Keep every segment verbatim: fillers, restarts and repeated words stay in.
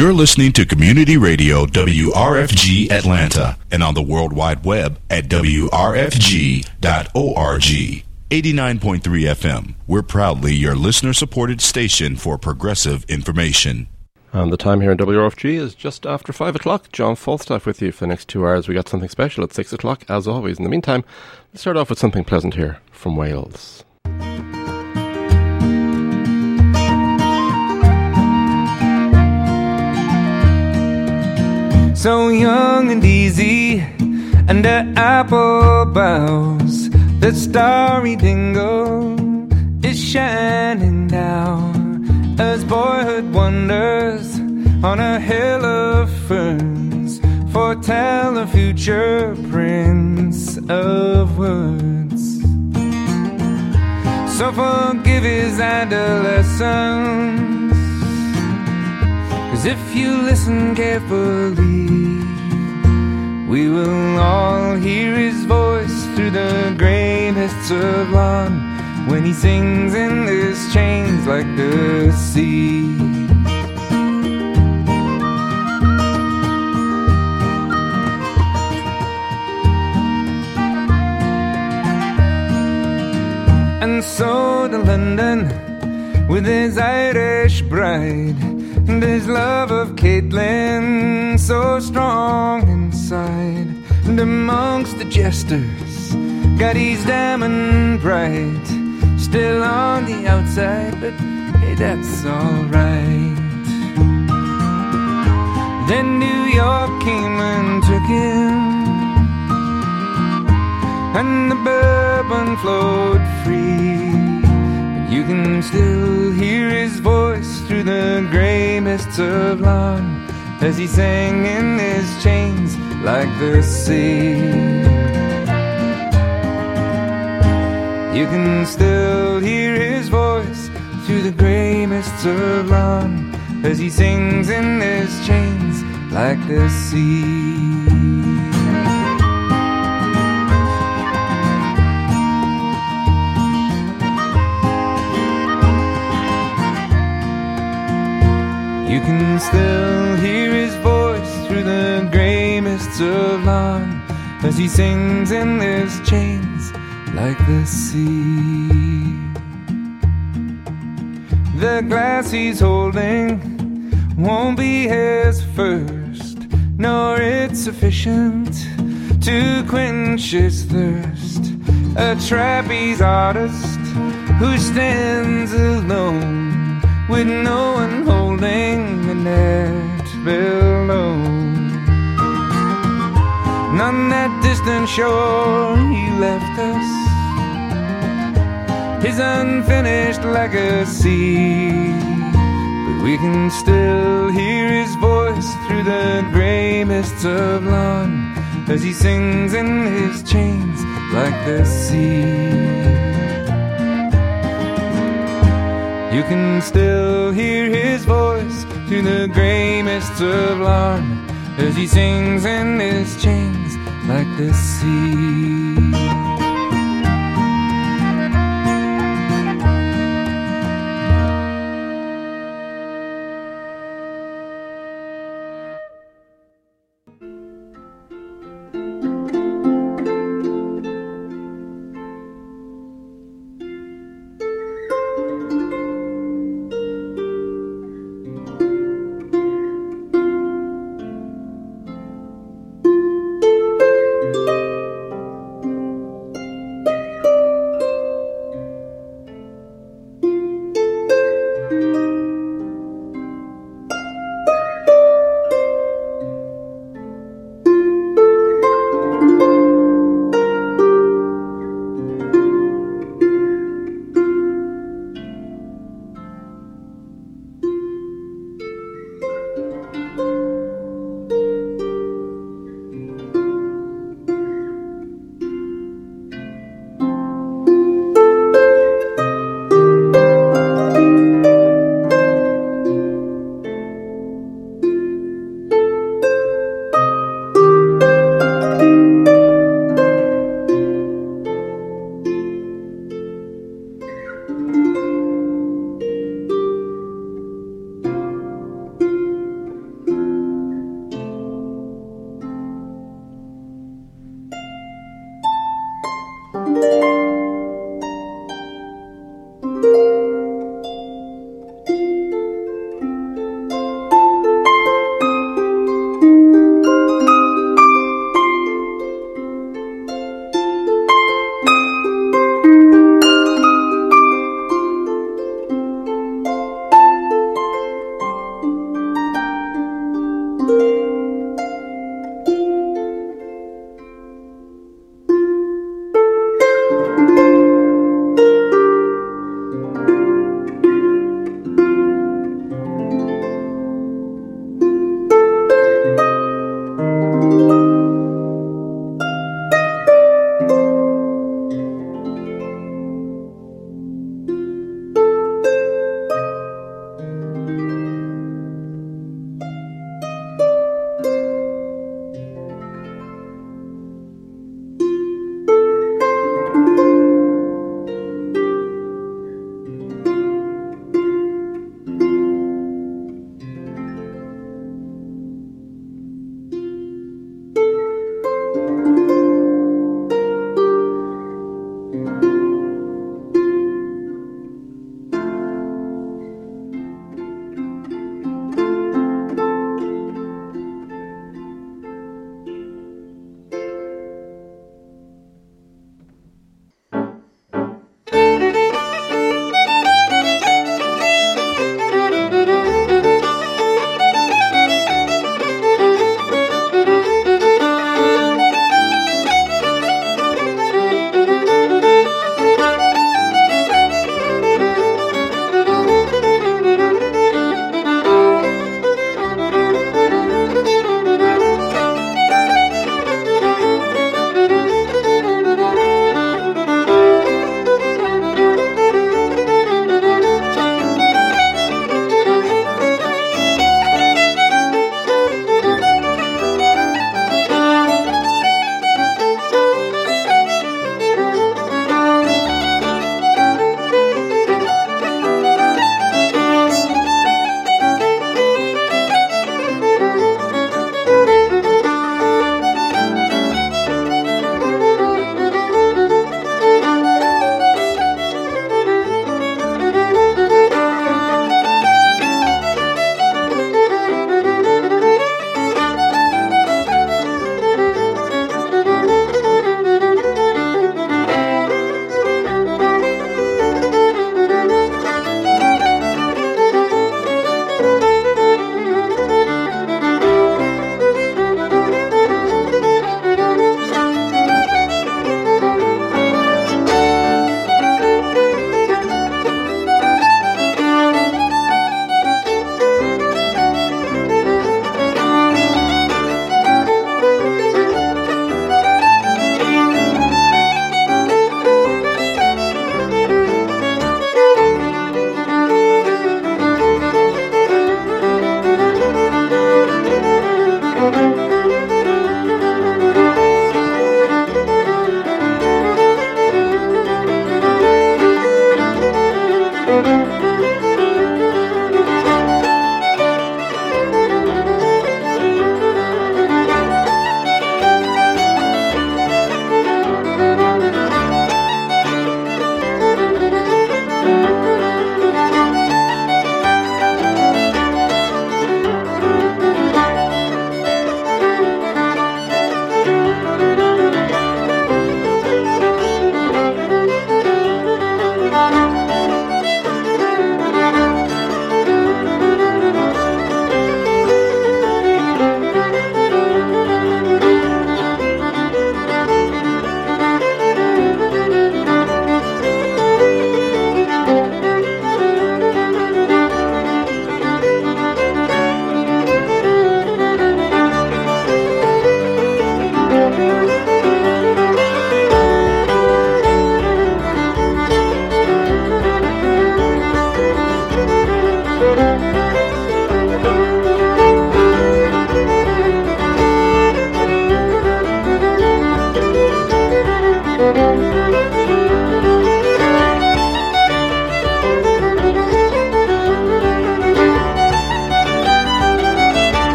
You're listening to Community Radio W R F G Atlanta and on the World Wide Web at W R F G dot org. eighty-nine point three F M. We're proudly your listener-supported station for progressive information. And the time here in W R F G is just after five o'clock. John Falstaff with you for the next two hours. We got something special at six o'clock, as always. In the meantime, let's start off with something pleasant here from Wales. So young and easy under apple boughs, the starry dingle is shining down as boyhood wanders on a hill of ferns, foretell a future prince of words. So forgive his adolescence, 'cause if you listen carefully, we will all hear his voice through the grey mists of lawn when he sings in his chains like the sea. And so to London with his Irish bride and his love of Caitlin so strong inside, and amongst the jesters Gaddy's diamond bright, still on the outside, but hey, that's alright. Then New York came and took him, and the bourbon flowed free. You can still hear his voice through the grey mists of lawn as he sang in his chains like the sea. You can still hear his voice through the grey mists of lawn as he sings in his chains like the sea. You can still hear his voice through the grey mists of lawn as he sings in his chains like the sea. The glass he's holding won't be his first, nor it's sufficient to quench his thirst. A trapeze artist who stands alone with no one holding the net below. And on that distant shore he left us his unfinished legacy, but we can still hear his voice through the grey mists of lawn as he sings in his chains like the sea. You can still hear his voice through the grey mists of lawn as he sings in his chains like the sea.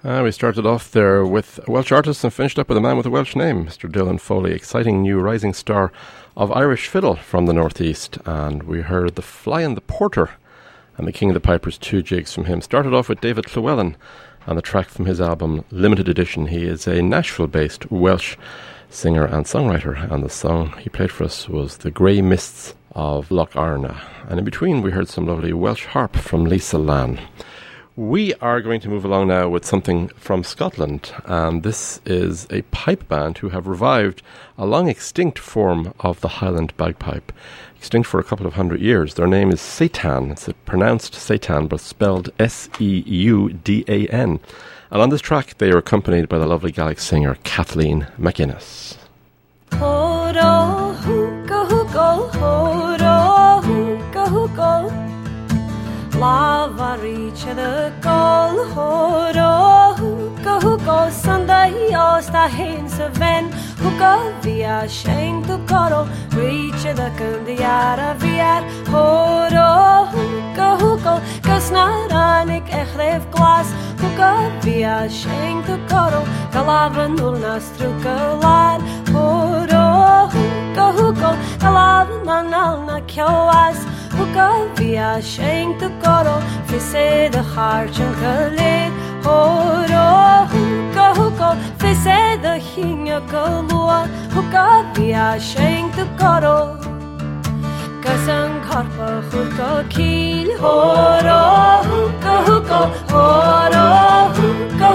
Uh, we started off there with a Welsh artist and finished up with a man with a Welsh name, Mister Dylan Foley, exciting new rising star of Irish fiddle from the northeast. And we heard The Fly and the Porter and The King of the Pipers, two jigs from him. Started off with David Llewellyn and the track from his album Limited Edition. He is a Nashville-based Welsh singer and songwriter, and the song he played for us was The Grey Mists of Loch Arna. And in between we heard some lovely Welsh harp from Lisa Lann. We are going to move along now with something from Scotland, and this is a pipe band who have revived a long extinct form of the Highland bagpipe, extinct for a couple of hundred years. Their name is Seitan. It's pronounced Seitan, but spelled S E U D A N. And on this track, they are accompanied by the lovely Gaelic singer Kathleen McGuinness. Horo, hooka, hooka, horo, hooka, hooka. Lava reach the goal, horo, hooka, hooka, Sunday, osta hens of ven, hooka, via shame to coro, reach the candiara via, horo, hooka, hooka, kasnaranik, echlev glass, hooka, via shame to coro, galavan ulnastruka lad, horo, hooka, hooka, galavan nanalna kioas. Hooka via shank to coro, fisse the heart and kalid. Horo, hooka, hooka, fisse the hinga kalua. Hooka via shank to coro. Kasang harpa hooka keel. Horo, hooka, hooka, horo, hooka,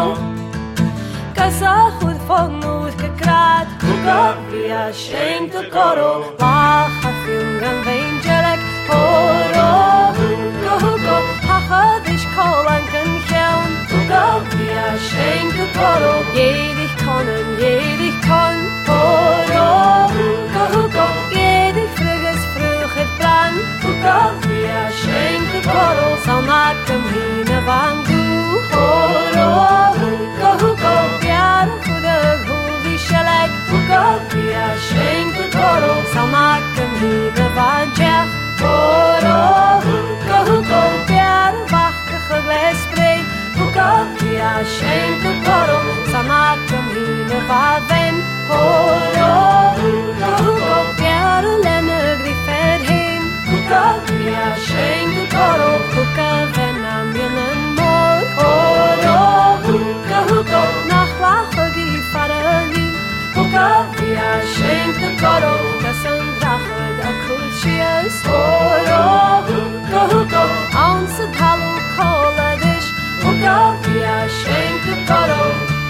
hooka. Kasa hood fong mood kakrat. Hooka via shank to coro. Lacha fungan vein jelek. Horo, hooka, hooka, hacha dich kolan kan chewn. Hooka via shank to coro. Jedig konnen, jedig kon. Horo, hooka, hooka, jedig fruges fruget bran. Hooka via shank to coro. Zal nakem hine van du. Horo, hooka, hooka, biar goede goede shalek. Hooka via shank to coro. Zal nakem hine van jack. Horo, hooka, hooka, biar wachtige glasbreed. Hooka via shank to coro. Zal nakem hine van ven. Horo, hooka, hooka, biar lenne griffer heen. Hooka via shank to coro. Hooka ven am jenen moor. Horo, hooka, hooka, nach lache die farali. Hooka via shank to coro. Kassen drache da kultjes. Horo, hooka, hooka, ounce het hallo koladish. Hooka via shank to coro.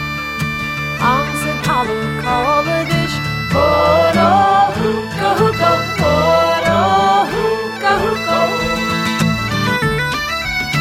Ounce het hallo koladish. Horo, hooka, hooka, horo, hooka, hooka.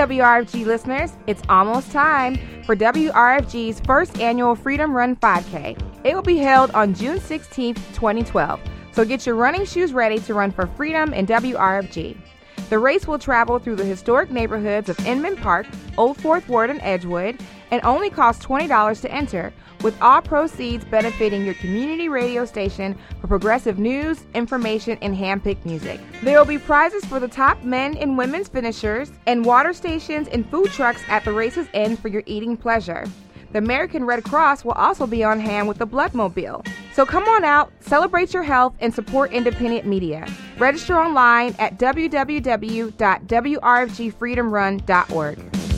W R F G listeners, it's almost time for W R F G's first annual Freedom Run five K. It will be held on June sixteenth, twenty twelve, so get your running shoes ready to run for freedom in W R F G. The race will travel through the historic neighborhoods of Inman Park, Old Fourth Ward, and Edgewood, and only costs twenty dollars to enter, with all proceeds benefiting your community radio station for progressive news, information, and hand-picked music. There will be prizes for the top men and women's finishers, and water stations and food trucks at the race's end for your eating pleasure. The American Red Cross will also be on hand with the Bloodmobile. So come on out, celebrate your health, and support independent media. Register online at w w w dot w r f g freedom run dot org.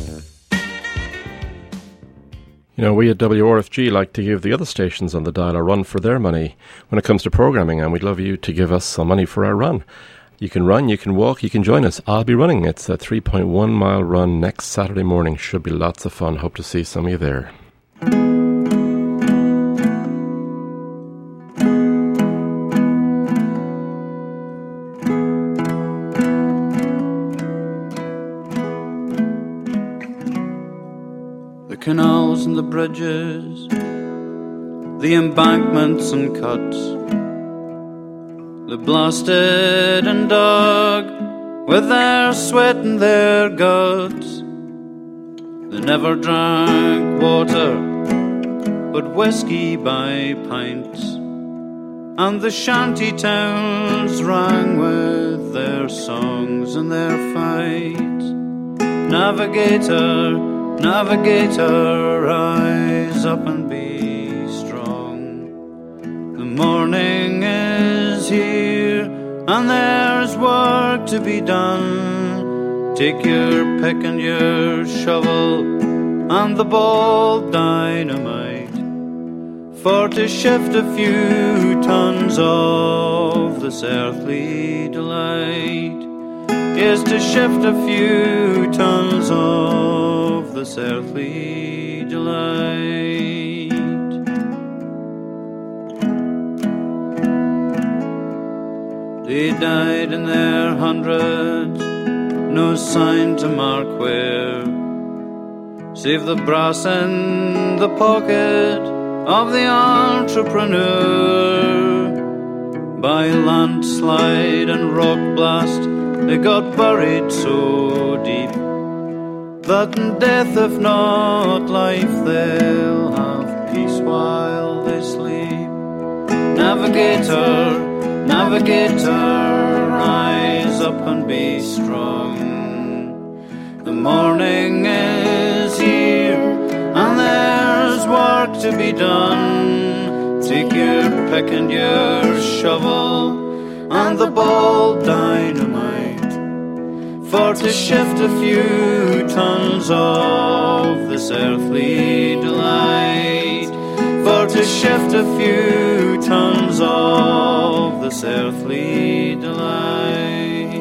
You know, we at W R F G like to give the other stations on the dial a run for their money when it comes to programming, and we'd love you to give us some money for our run. You can run, you can walk, you can join us. I'll be running. It's a three point one mile run next Saturday morning. Should be lots of fun. Hope to see some of you there. The canals and the bridges, the embankments and cuts, they blasted and dug with their sweat and their guts. They never drank water but whiskey by pints, and the shanty towns rang with their songs and their fights. Navigator, navigator, rise up and be strong. The morning is here and there's work to be done. Take your pick and your shovel and the bold dynamite, for to shift a few tons of this earthly delight is to shift a few tons of this earthly delight. They died in their hundreds, no sign to mark where, save the brass in the pocket of the entrepreneur. By landslide and rock blast they got buried so deep that in death, if not life, they'll have peace while they sleep. Navigator, navigator, rise up and be strong. The morning is here and there's work to be done. Take your pick and your shovel and the bold dynamite, for to shift a few tons of this earthly delight, for to shift a few tons of this earthly delight.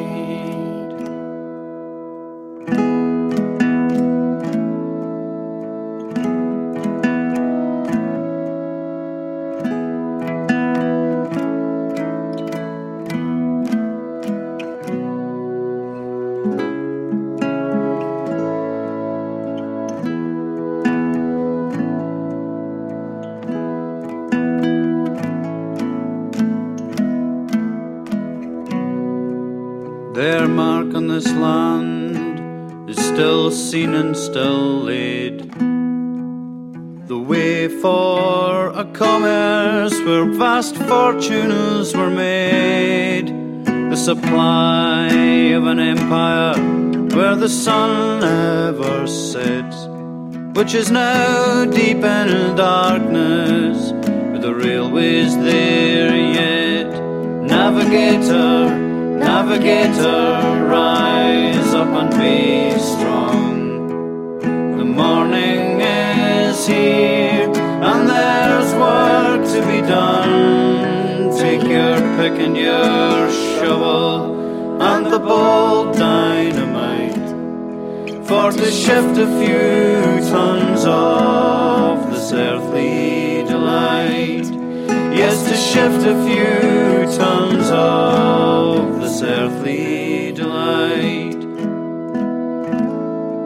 Their mark on this land is still seen and still laid, the way for a commerce where vast fortunes were made, the supply of an empire where the sun never sets, which is now deep in darkness, with the railways there yet. Navigator, navigator, rise up and be strong. The morning is here and there's work to be done. Take your pick and your shovel and the bold dynamite, for to shift a few tons of this earthly delight. Yes, to shift a few tons of this earthly delight.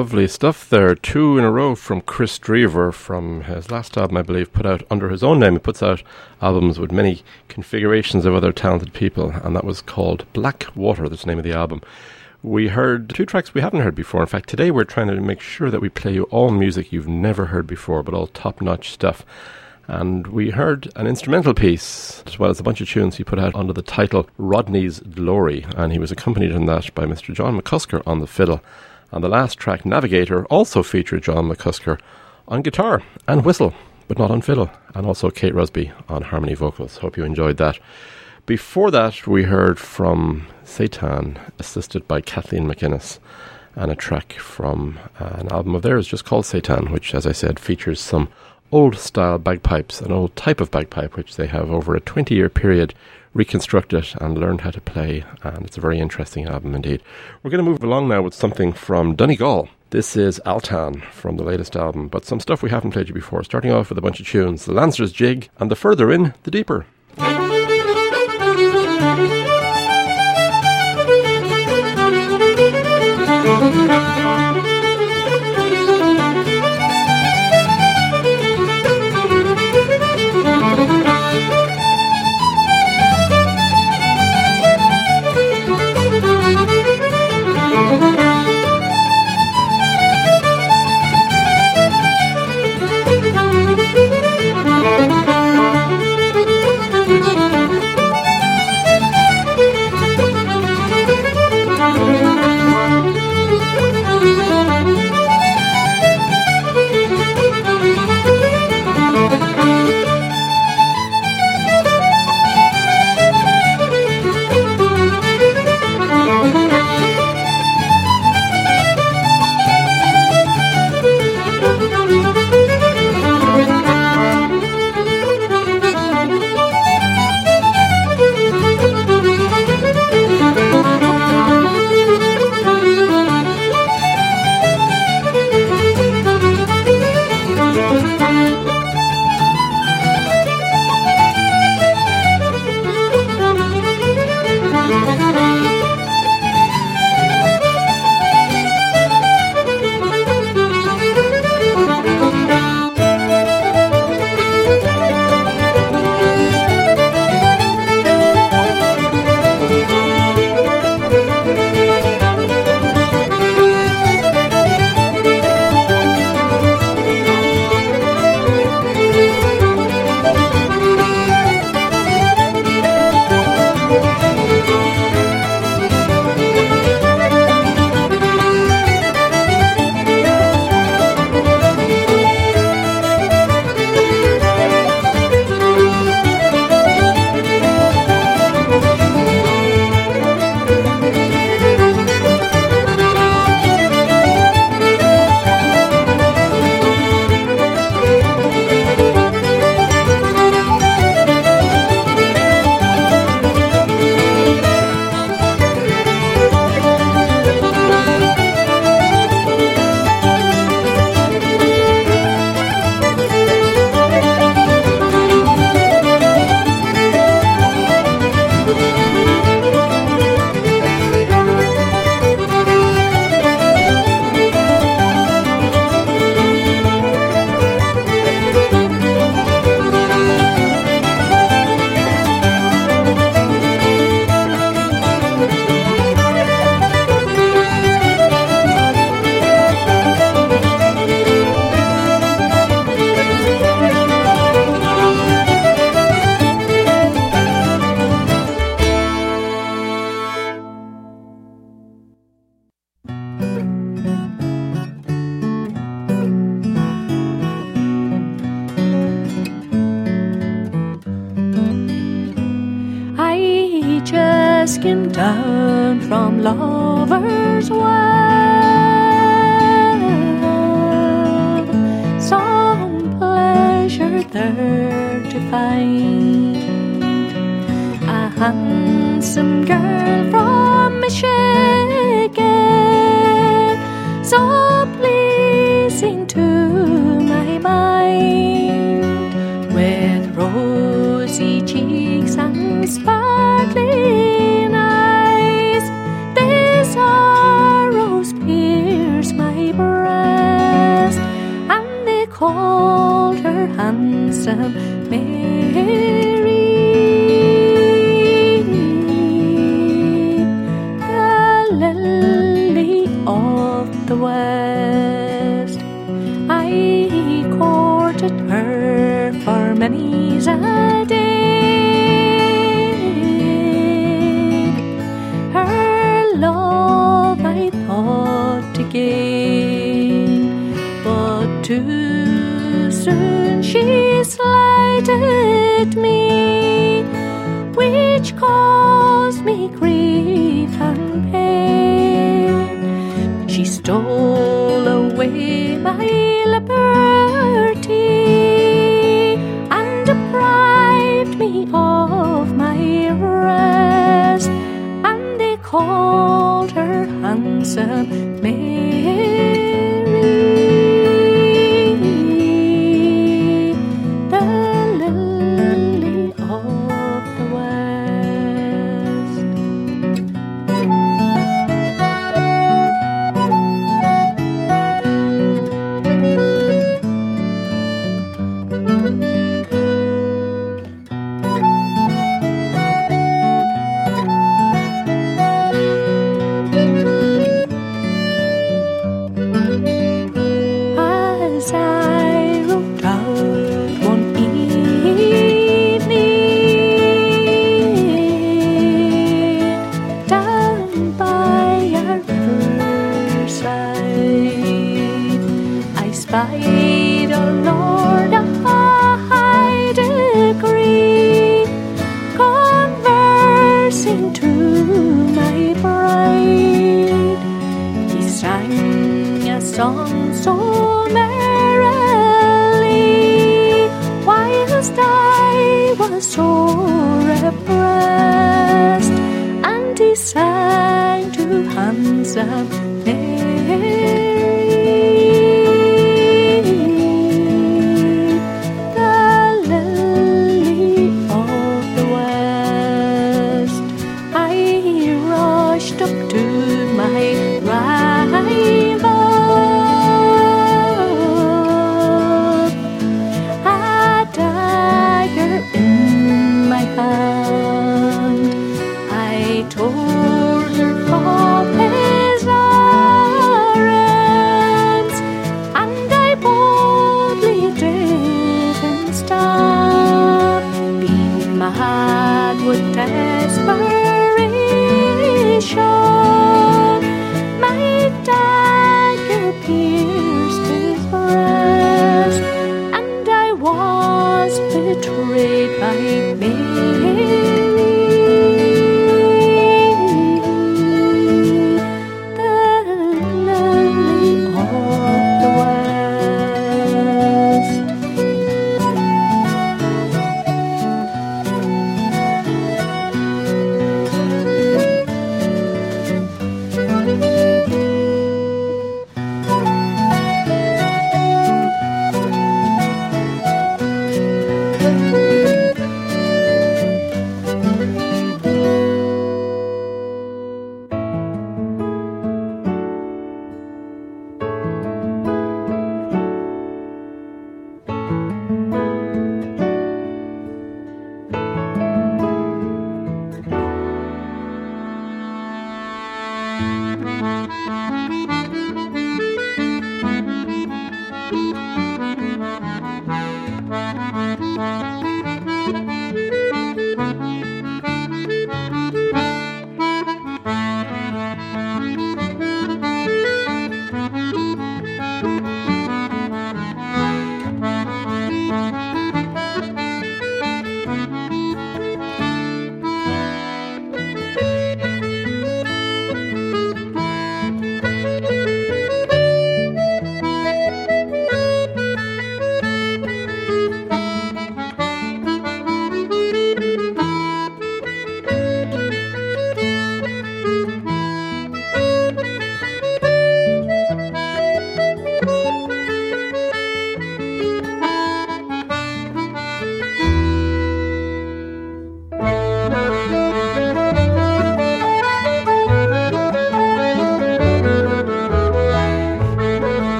Lovely stuff there. Two in a row from Chris Drever from his last album, I believe, put out under his own name. He puts out albums with many configurations of other talented people, and that was called Black Water. That's the name of the album. We heard two tracks we haven't heard before. In fact, today we're trying to make sure that we play you all music you've never heard before, but all top-notch stuff. And we heard an instrumental piece, as well as a bunch of tunes he put out under the title Rodney's Glory, and he was accompanied in that by Mister John McCusker on the fiddle. And the last track, Navigator, also featured John McCusker on guitar and whistle, but not on fiddle, and also Kate Rusby on harmony vocals. Hope you enjoyed that. Before that, we heard from Satan, assisted by Kathleen McInnes, and a track from uh, an album of theirs just called Satan, which, as I said, features some old-style bagpipes, an old type of bagpipe, which they have over a twenty-year period reconstructed and learned how to play, and it's a very interesting album indeed. We're going to move along now with something from Donegal. This is Altan from the latest album, but some stuff we haven't played you before, starting off with a bunch of tunes. The Lancer's Jig, and The Further In, The Deeper. skin down from lovers' well, some pleasure there to find. A handsome girl from Michigan, so pleasing to my mind, with rosy cheeks and sparkling eyes. These sorrows pierce my brain. called her handsome Mary. The lily of the west, I courted her for many's a day. Her love I thought to gain, but too soon she slighted me, which caused me grief and pain. She stole away my liberty and deprived me of my rest, and they called her handsome Mary.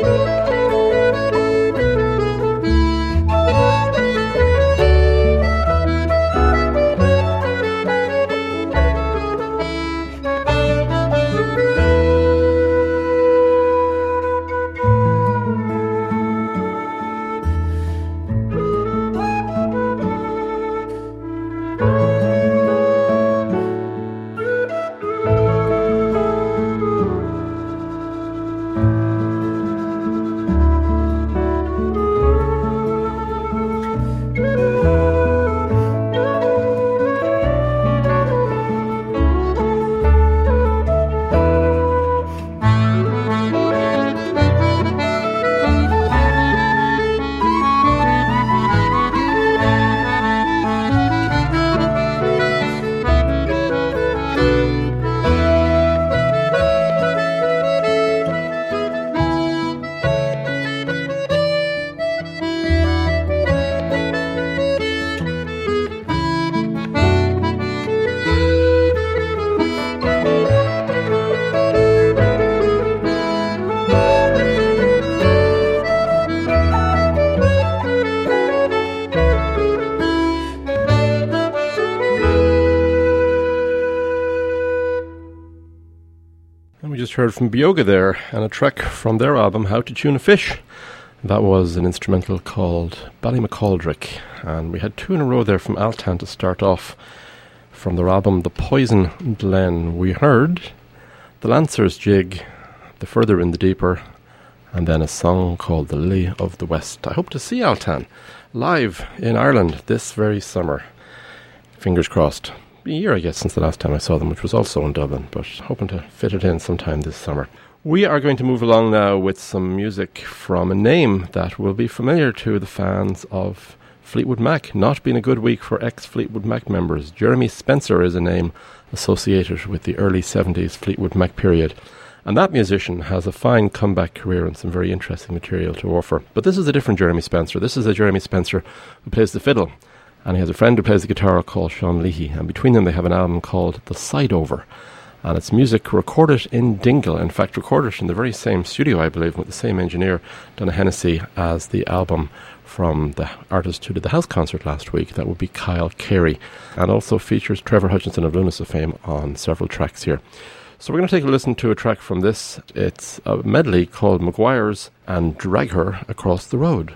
Just heard from Bioga there, and a track from their album How to Tune a Fish. That was an instrumental called Ballymacaldrick, and we had two in a row there from Altan to start off. From their album The Poison Glen, we heard The Lancer's Jig, The Further in the Deeper, and then a song called The Lily of the West. I hope to see Altan live in Ireland this very summer. Fingers crossed. A year, I guess, since the last time I saw them, which was also in Dublin, but hoping to fit it in sometime this summer. We are going to move along now with some music from a name that will be familiar to the fans of Fleetwood Mac. Not been a good week for ex-Fleetwood Mac members. Jeremy Spencer is a name associated with the early seventies Fleetwood Mac period, and that musician has a fine comeback career and some very interesting material to offer. But this is a different Jeremy Spencer. This is a Jeremy Spencer who plays the fiddle, and he has a friend who plays the guitar called Sean Leahy, and between them they have an album called The Side Over, and it's music recorded in Dingle, in fact recorded in the very same studio, I believe, with the same engineer, Donna Hennessy, as the album from the artist who did the house concert last week. That would be Kyle Carey, and also features Trevor Hutchinson of Lunas of Fame on several tracks here. So we're going to take a listen to a track from this. It's a medley called Maguire's and Drag Her Across the Road.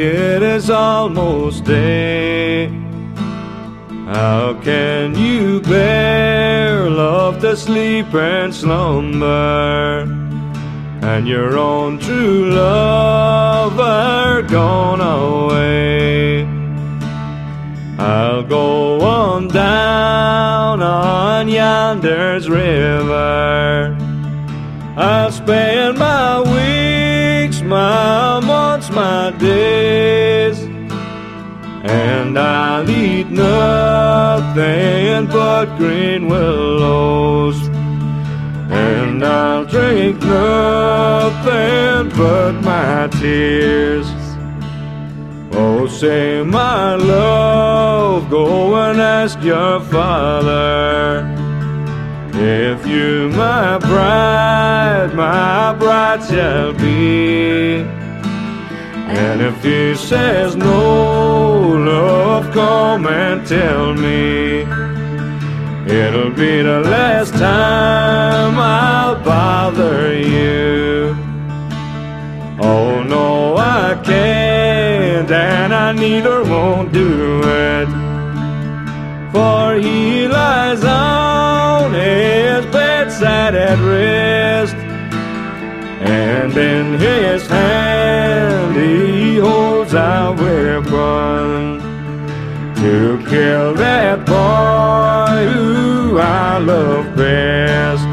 it is almost day. How can you bear, love, to sleep and slumber, and your own true lover gone away? I'll go on down on yonder's river. I'll spend my weeks, my months, my days, and I'll eat nothing but green willows, and I'll drink nothing but my tears. Oh, say, my love, go and ask your father if you my bride, my bride shall be. And if he says no, love, come and tell me. It'll be the last time I'll bother you. Oh no, I can't, and I neither won't do it, for he lies on his bedside at rest, and in his hand he holds a weapon to kill that boy who I love best.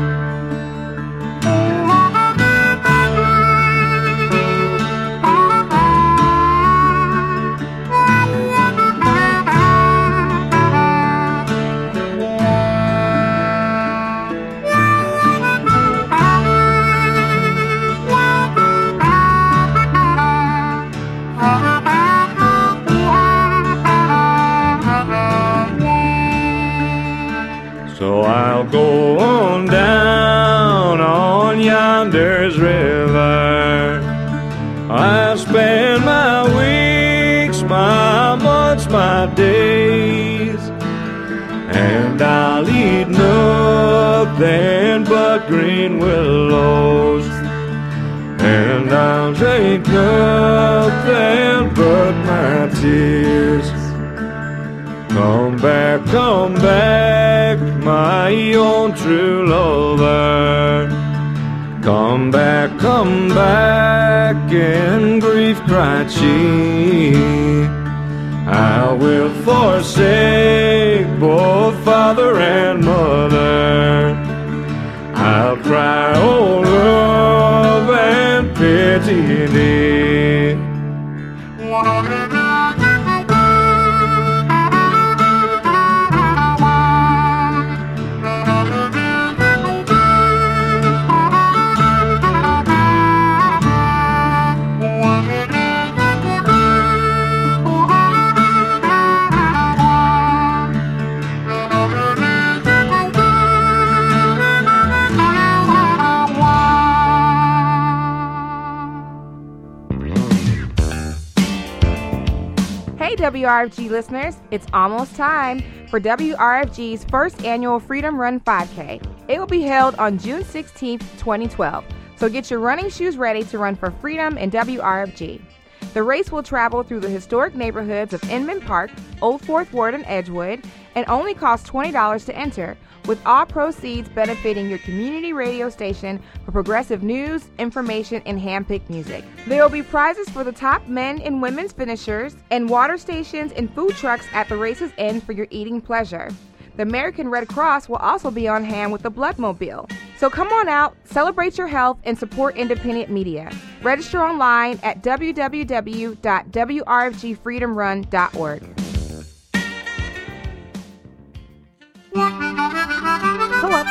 So I'll go on down on yonder's river. I'll spend my weeks, my months, my days, and I'll eat nothing but green willows, and I'll drink nothing but my tears. Come back, come back, my own true lover. Come back, come back, in grief cried she. I will forsake both father and mother. I'll cry, oh love, and pity thee. W R F G listeners, it's almost time for W R F G's first annual Freedom Run five K. It will be held on June sixteenth, twenty twelve, so get your running shoes ready to run for freedom in W R F G. The race will travel through the historic neighborhoods of Inman Park, Old Fourth Ward, and Edgewood, and only costs twenty dollars to enter, with all proceeds benefiting your community radio station for progressive news, information, and hand-picked music. There will be prizes for the top men and women's finishers, and water stations and food trucks at the race's end for your eating pleasure. The American Red Cross will also be on hand with the Bloodmobile. So come on out, celebrate your health, and support independent media. Register online at w w w dot w r f g freedom run dot org. Go up.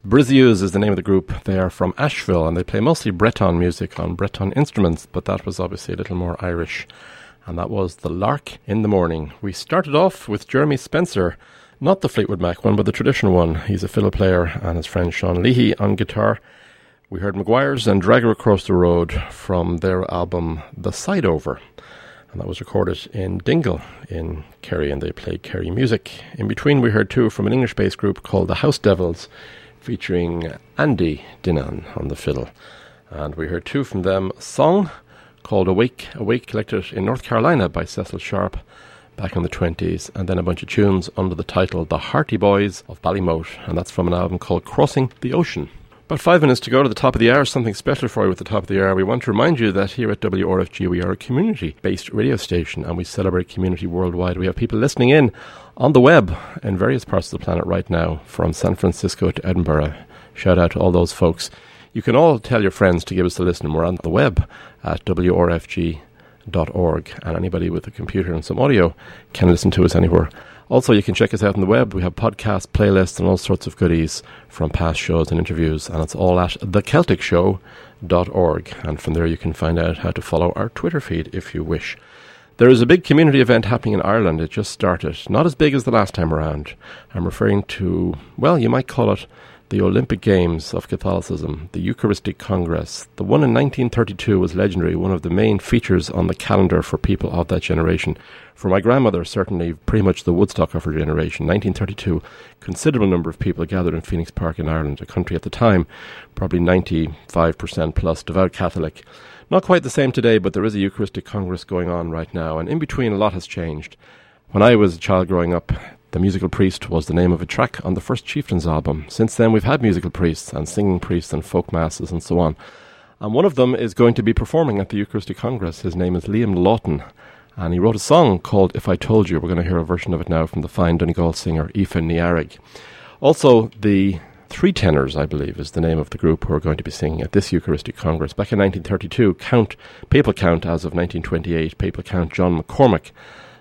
Brizius is the name of the group. They are from Asheville and they play mostly Breton music on Breton instruments, but that was obviously a little more Irish. And that was The Lark in the Morning. We started off with Jeremy Spencer, not the Fleetwood Mac one, but the traditional one. He's a fiddle player, and his friend Sean Leahy on guitar. We heard Maguire's and Drag Her Across the Road from their album The Side Over. And that was recorded in Dingle in Kerry, and they played Kerry music. In between, we heard two from an English-based group called the House Devils, featuring Andy Dinan on the fiddle. And we heard two from them, a song called Awake, Awake, collected in North Carolina by Cecil Sharp back in the twenties, and then a bunch of tunes under the title The Hearty Boys of Ballymote, and that's from an album called Crossing the Ocean. About five minutes to go to the top of the hour, something special for you at the top of the hour. We want to remind you that here at W R F G we are a community-based radio station and we celebrate community worldwide. We have people listening in on the web in various parts of the planet right now, from San Francisco to Edinburgh. Shout out to all those folks. You can all tell your friends to give us a listen. We're on the web at W R F G dot org, and anybody with a computer and some audio can listen to us anywhere. Also, you can check us out on the web. We have podcasts, playlists, and all sorts of goodies from past shows and interviews, and it's all at the celtic show dot org. And from there you can find out how to follow our Twitter feed if you wish. There is a big community event happening in Ireland. It just started. Not as big as the last time around. I'm referring to, well, you might call it the Olympic Games of Catholicism, the Eucharistic Congress. The one in nineteen thirty-two was legendary, one of the main features on the calendar for people of that generation. For my grandmother, certainly pretty much the Woodstock of her generation. nineteen thirty-two, considerable number of people gathered in Phoenix Park in Ireland, a country at the time, probably ninety-five percent plus devout Catholic. Not quite the same today, but there is a Eucharistic Congress going on right now, and in between a lot has changed. When I was a child growing up, The Musical Priest was the name of a track on the first Chieftains album. Since then we've had musical priests and singing priests and folk masses and so on. And one of them is going to be performing at the Eucharistic Congress. His name is Liam Lawton, and he wrote a song called If I Told You. We're going to hear a version of it now from the fine Donegal singer Aoife Niarrig. Also, the Three Tenors, I believe, is the name of the group who are going to be singing at this Eucharistic Congress. Back in nineteen thirty-two, count, papal count as of nineteen twenty-eight, papal count John McCormack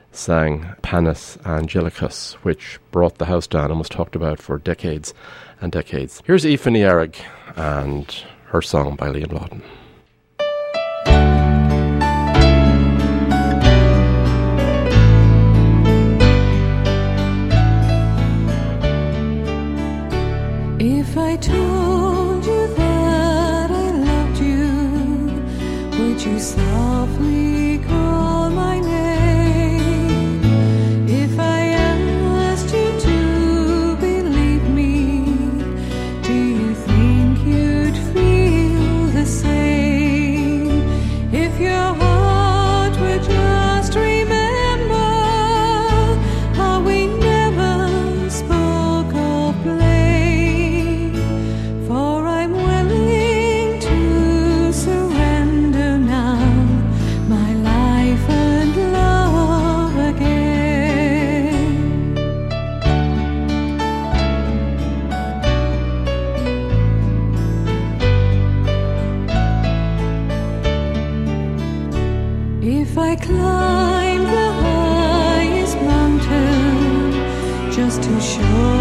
sang Panis Angelicus, which brought the house down and was talked about for decades and decades. Here's Aoife Niarrig and her song by Liam Lawton. If I told you that I loved you, would you softly call my name? I climb the highest mountain just to show